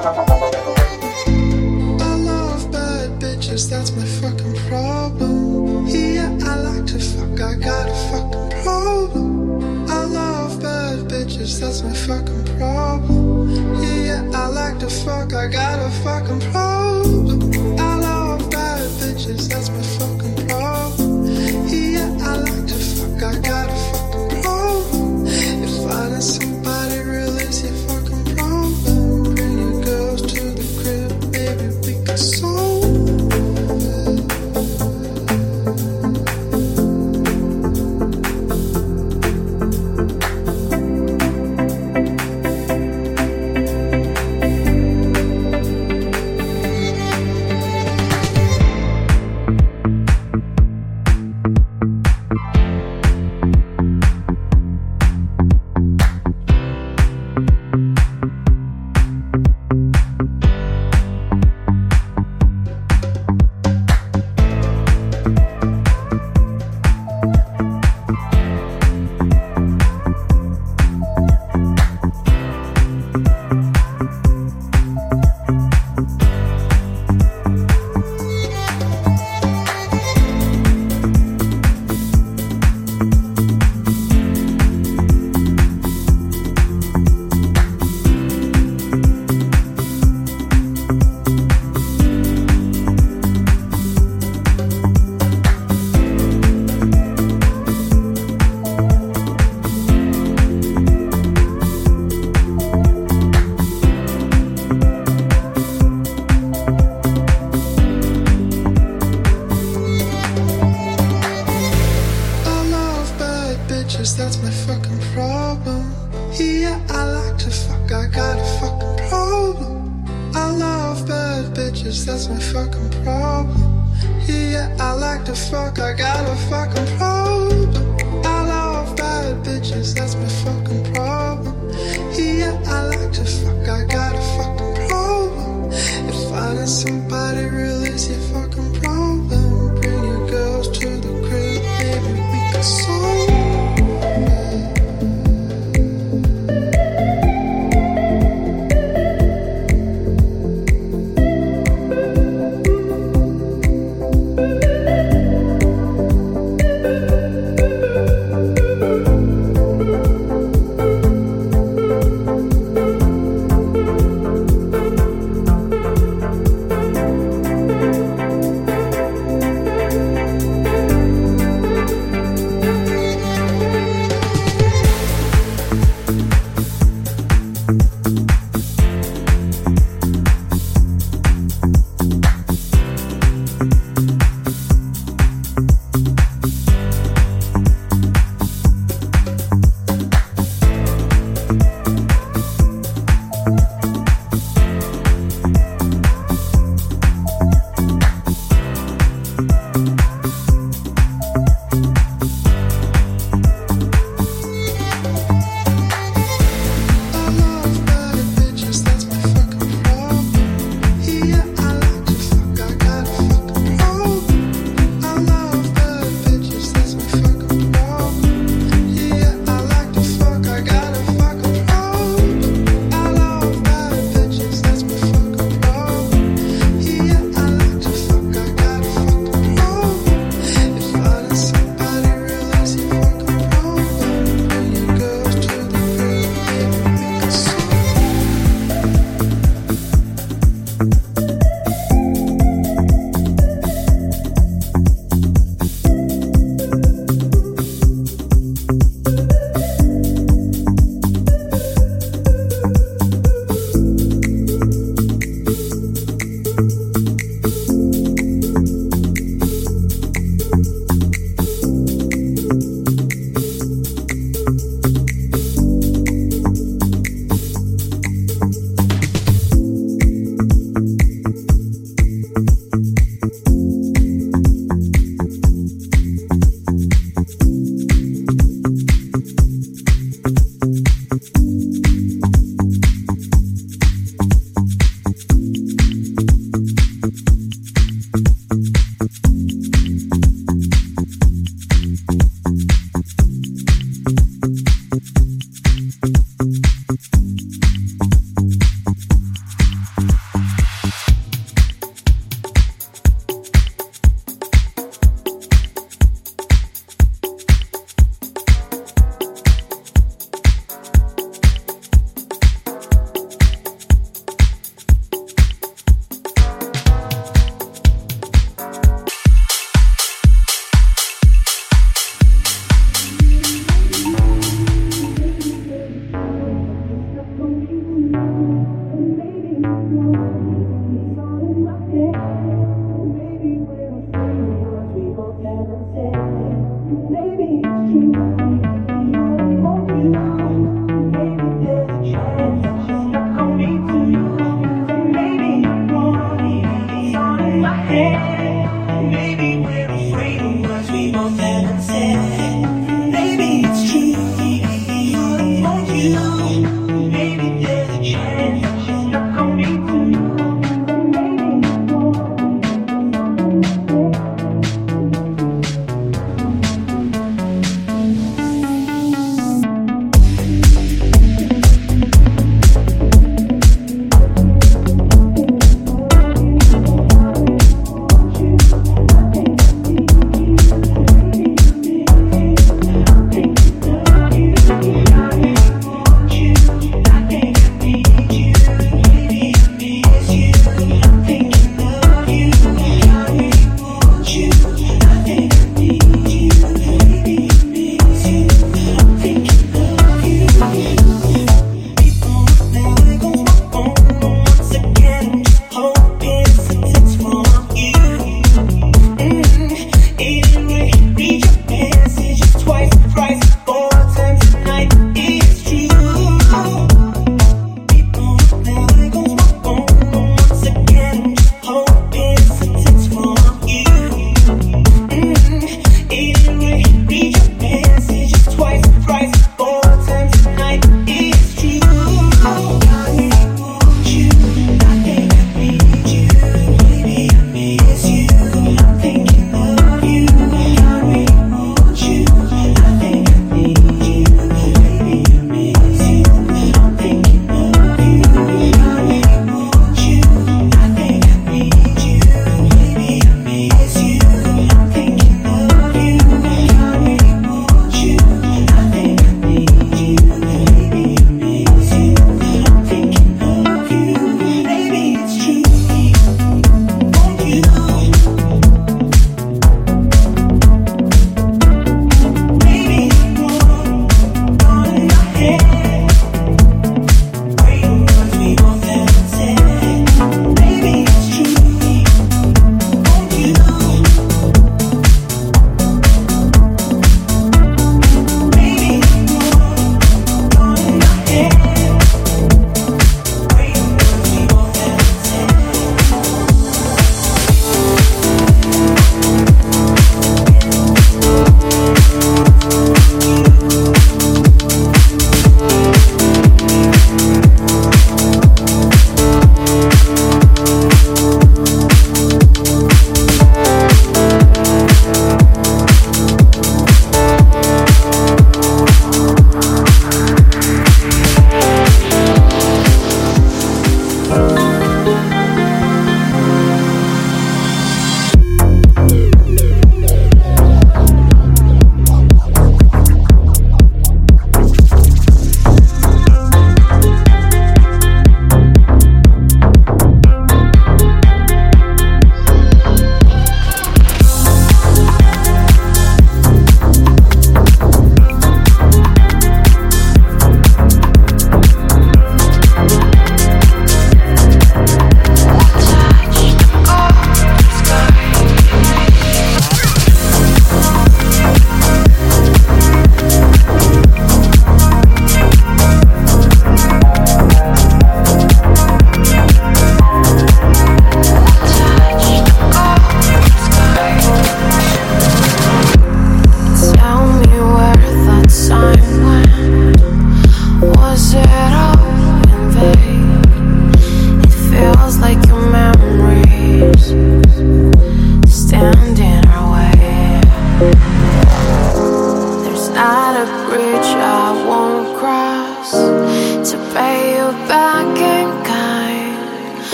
I love bad bitches, that's my fucking problem. Yeah, I like to fuck, I got a fucking problem. I love bad bitches, that's my fucking problem. Yeah, I like to fuck, I got a fucking problem. I love bad bitches, that's my fucking problem. Yeah, I like to fuck, I got a fucking problem. If finding somebody real is your fucking problem, bring your girls to the crib, baby, we can solve it. That's my fucking problem. Yeah, I like to fuck, I got a fucking problem. I love bad bitches, that's my fucking problem. Yeah, I like to fuck, I got a fucking problem. I love bad bitches, that's my fucking problem. Yeah, I like to fuck, I got a fucking problem. If finding somebody real is your fucking problem, bring your girls to the crib, baby, we can solve it.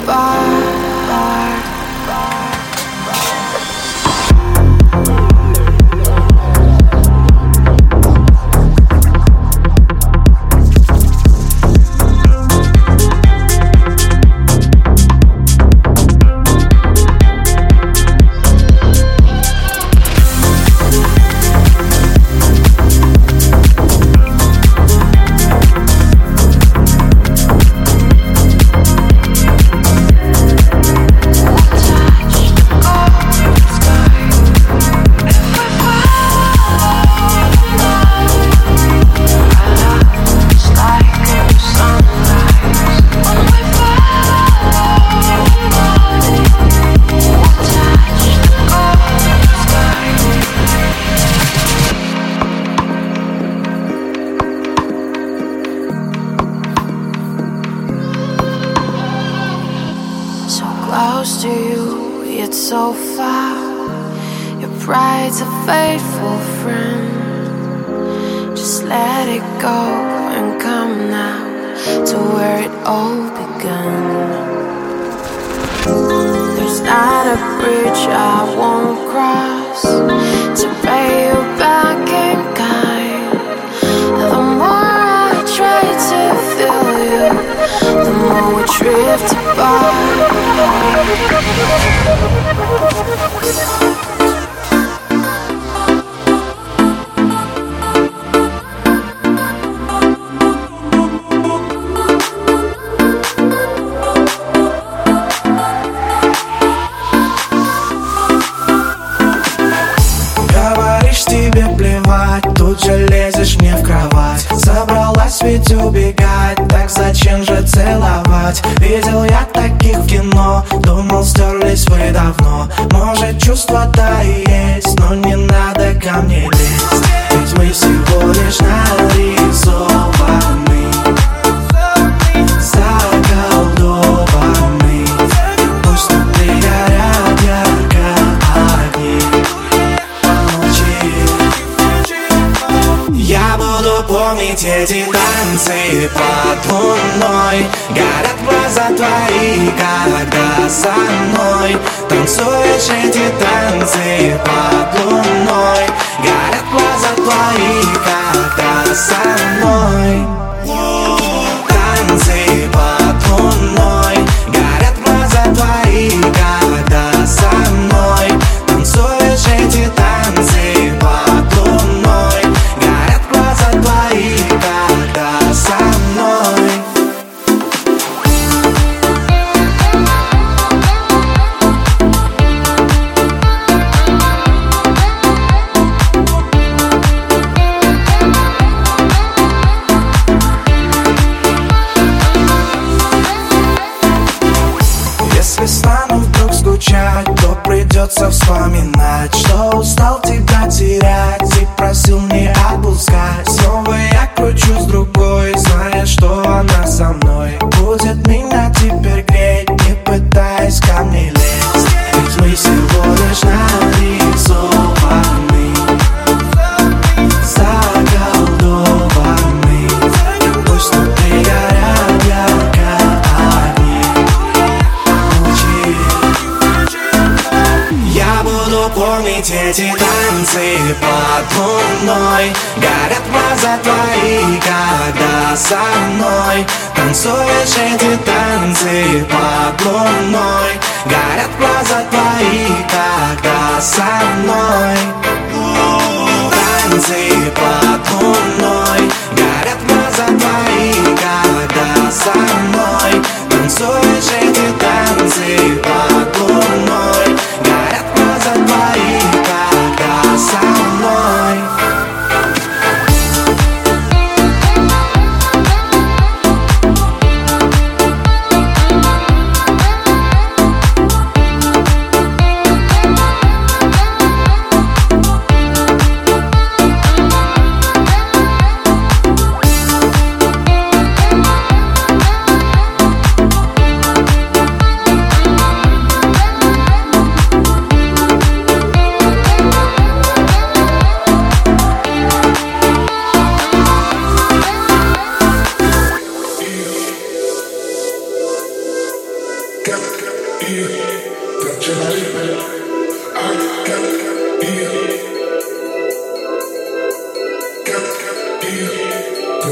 apart. Close to you, yet so far. Your pride's a faithful friend. Just let it go and come now to where it all began. There's not a bridge I won't cross to pay you back in kind. The more I try to feel you, the more we drift apart. Говоришь, тебе плевать, тут же лезешь мне в кровать. Собралась ведь убегать, так зачем же целовать? Видел я таких в кино, думал, стерлись вы давно. Может, чувства-то и есть, но не надо ко мне лезть. Ведь мы всего лишь нарисованы, заколдованы. Пусть внутри горят ярко огни. Я буду помнить эти танцы под луной. Горят глаза твои, когда со мной танцуешь эти танцы под луной. Горят глаза твои, когда со мной танцы под луной. Горят глаза твои, когда со мной танцуешь эти танцы под луной. Горят глаза твои, когда со мной. Если стану вдруг скучать, то придется вспоминать, что устал тебя терять и просил не отпускать. Снова я кручусь другой, зная, что она со мной будет меня теперь греть, не пытаясь ко мне лезть. Ведь мы всего лишь нарисованы, заколдованы. Пусть внутри горят ярко огни. Я буду помнить эти танцы под луной. Горят глаза твои, когда со мной танцуешь эти танцы под луной. Горят глаза твои, когда со мной танцы под луной. Горят глаза твои, когда со мной танцуешь эти танцы под луной. Горят глаза твои, когда со мной.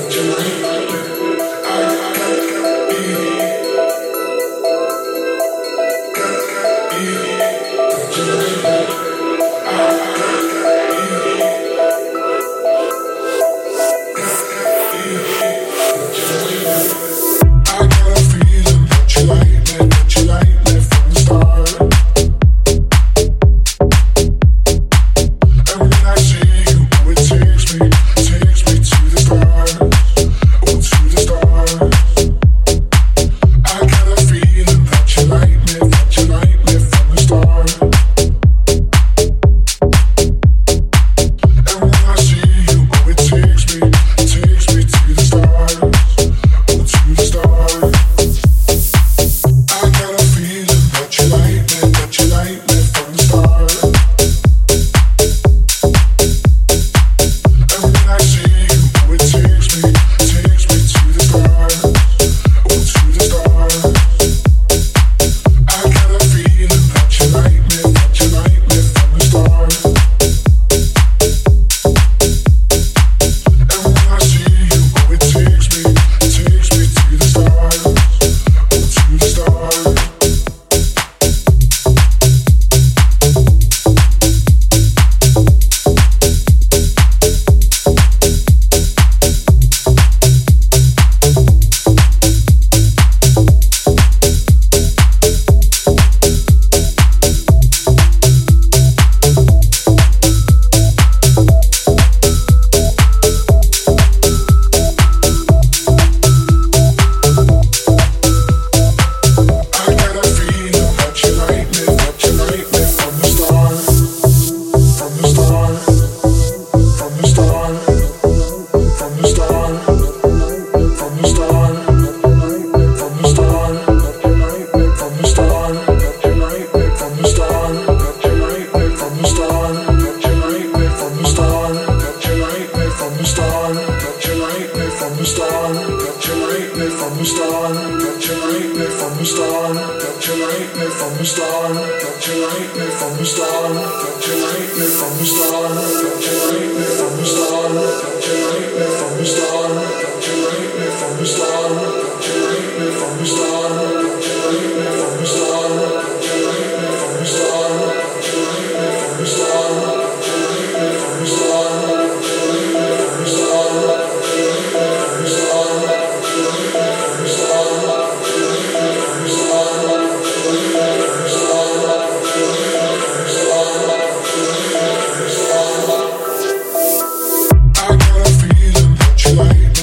I got a feeling that you like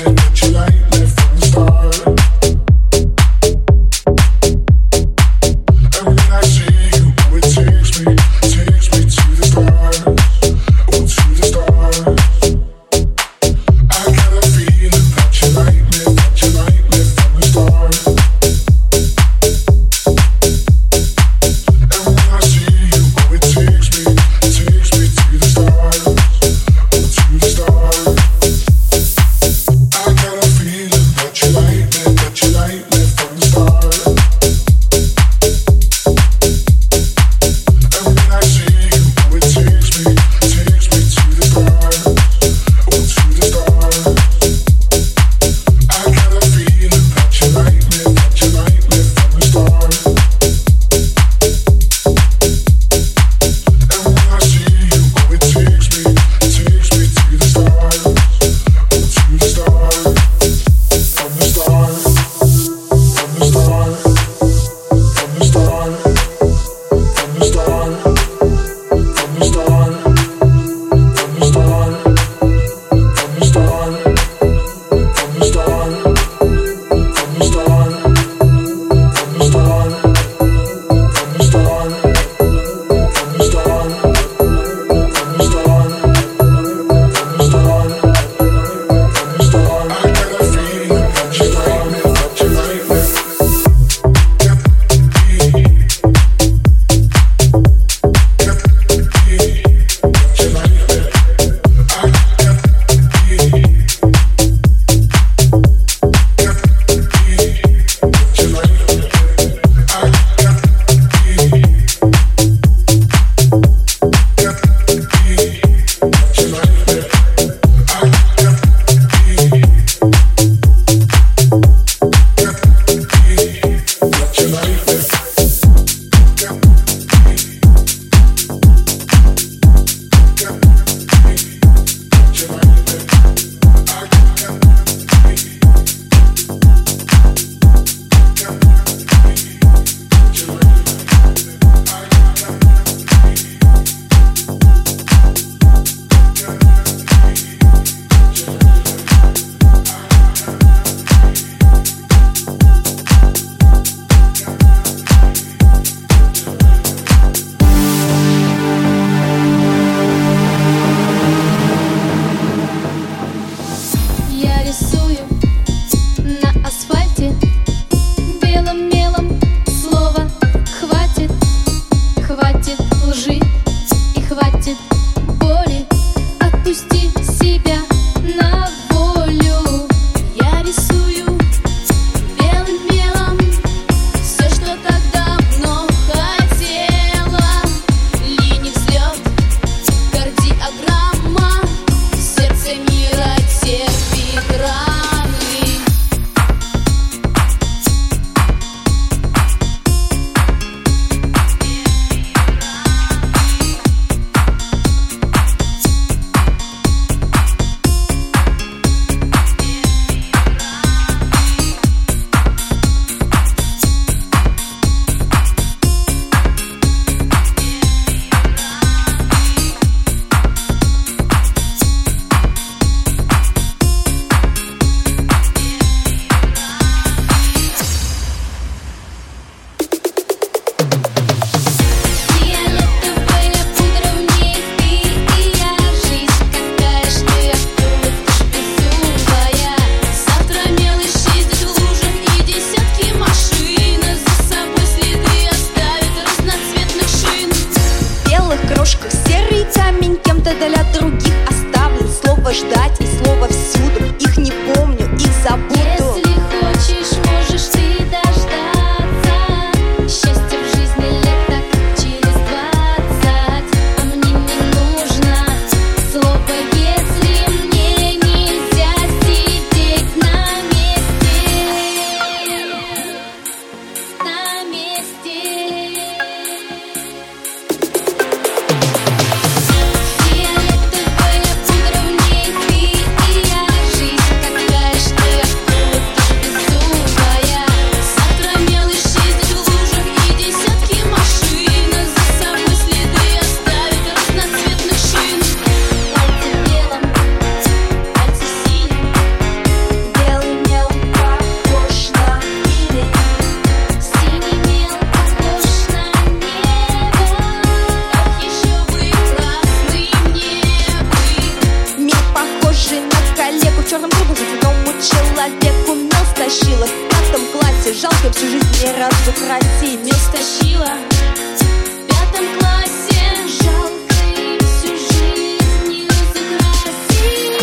ногу земному человеку, но стащила в 5 классе. Жалко, всю жизнь не разукрасить. Не стащила в 5 классе. Жалко, и всю жизнь не разукрасить.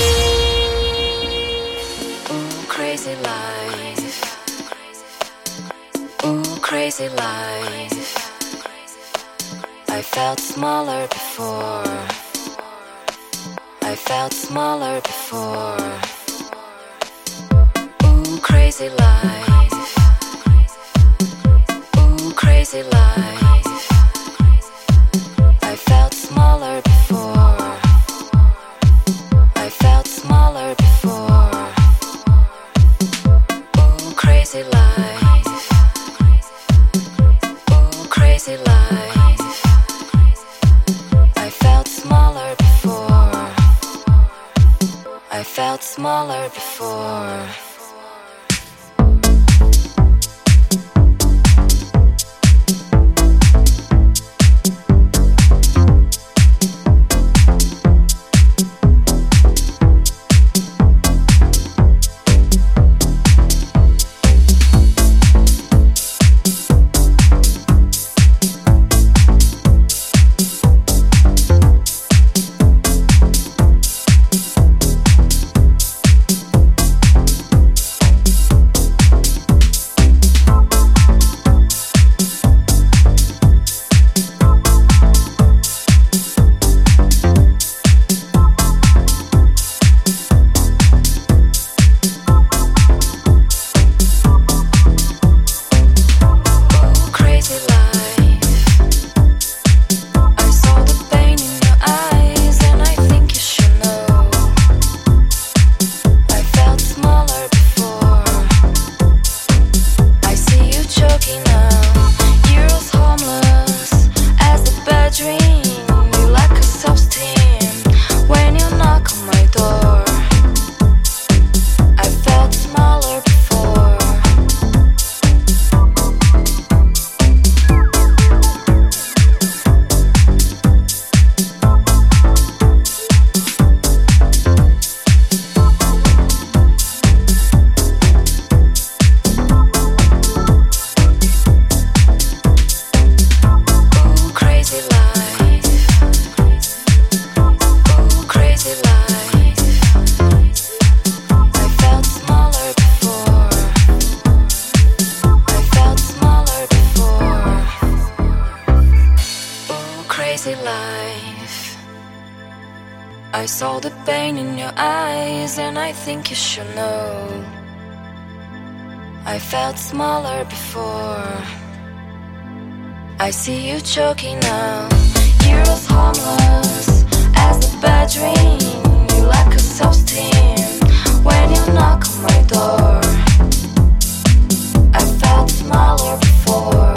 Ooh, crazy life. Ooh, crazy life. I felt smaller before. I felt smaller before. Ooh, crazy life. Ooh, crazy life. I felt smaller before. I felt smaller before. Ooh, crazy life. Ooh, crazy life. I felt smaller before. I felt smaller before. I saw the pain in your eyes, and I think you should know. I felt smaller before. I see you choking now. You're as harmless as a bad dream. You lack a self-esteem when you knock on my door. I felt smaller before.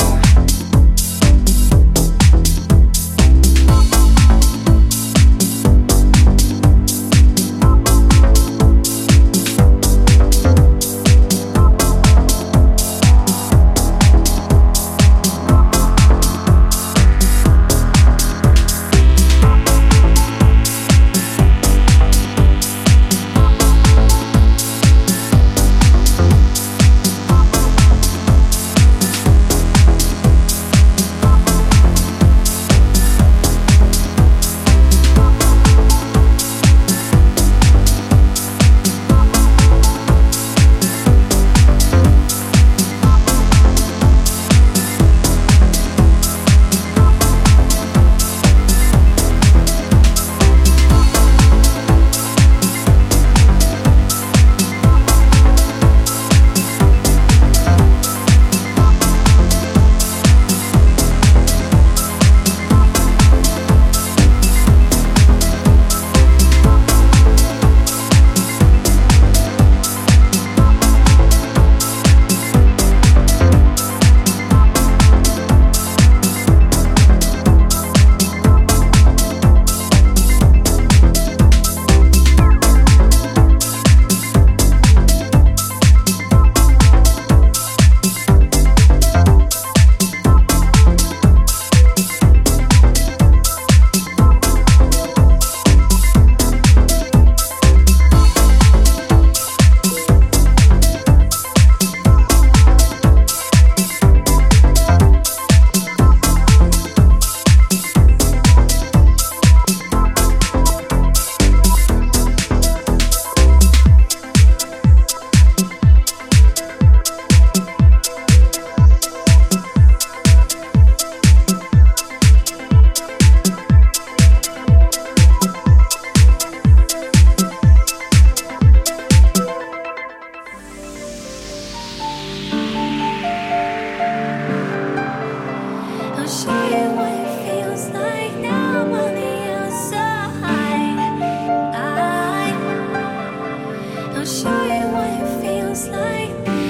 show you what it feels like.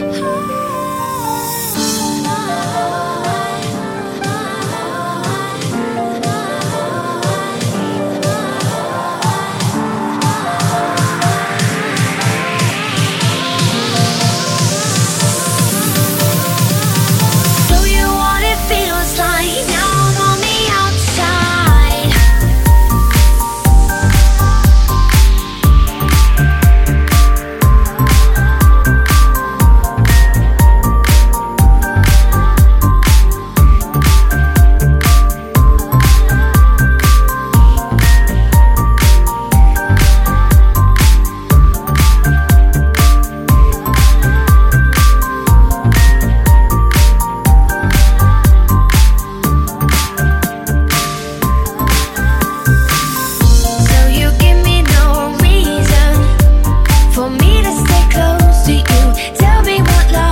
Show you what it feels like. Now I'm on the outside. So you give me no reason for me to stay close to you. Tell me what love